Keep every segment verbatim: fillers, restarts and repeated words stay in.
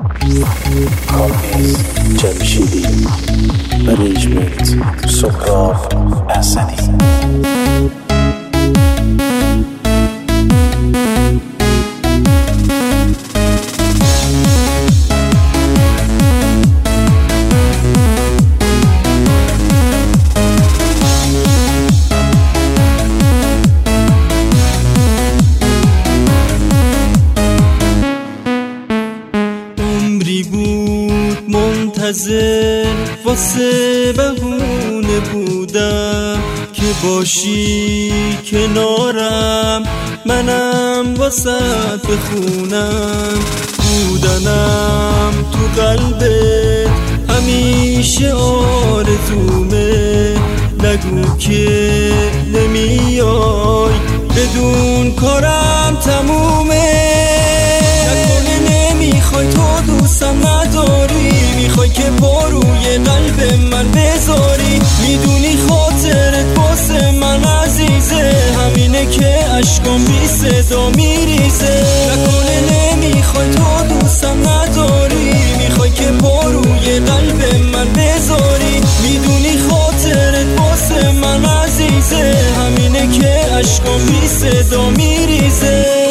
کامبیز جمشیدی، ارنجمنت سهراب حسنی. منتظر واسه بهونه بودم که باشی کنارم، منم واسه بخونم بودنم تو قلبت همیشه آرزومه. نگو که نمیای بدون کارم تمومه. نکنه نمیخوای تو دوستم نداری، میخوای که با روی قلب من بذاری. میدونی خاطرت واسه من عزیزه، همینه که عشقام بی صدا میریزه. نکنه نمیخوای تو دوستم نداری، میخوای که با روی قلب من بذاری. میدونی خاطرت واسه من عزیزه، همینه که عشقام بی صدا میریزه.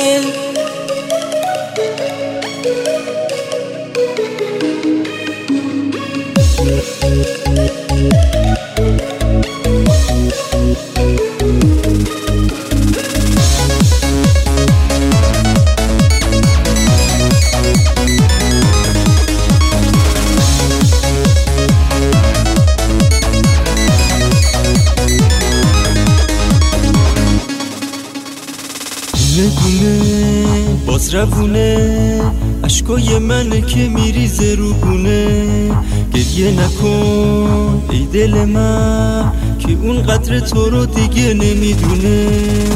دونه باز روونه عشقای منه که میریزه رو گونه. گریه نکن ای دل من که اون قدر تو رو دیگه نمیدونه.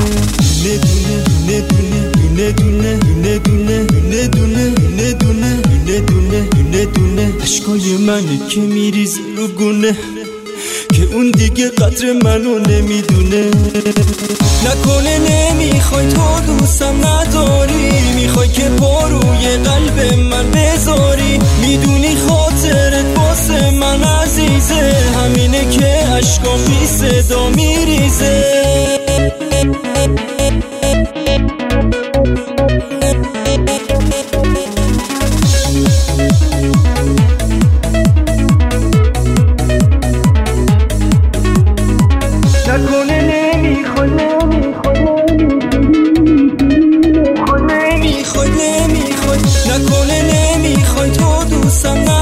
دونه دونه دونه دونه دونه دونه دونه دونه دونه دونه دونه دونه دونه دونه عشقای منه که میریزه رو گونه، که اون دیگه قدر منو نمیدونه. نکنه نمیخوای تو دوستم نداری، میخوای که با روی قلب من بذاری. میدونی خاطرت واسه من عزیزه، همینه که عشقام بی صدا میریزه. نکنه نمیخوای نمیخوای نمیخوای نمیخوای نکنه نمیخوای تو دوستم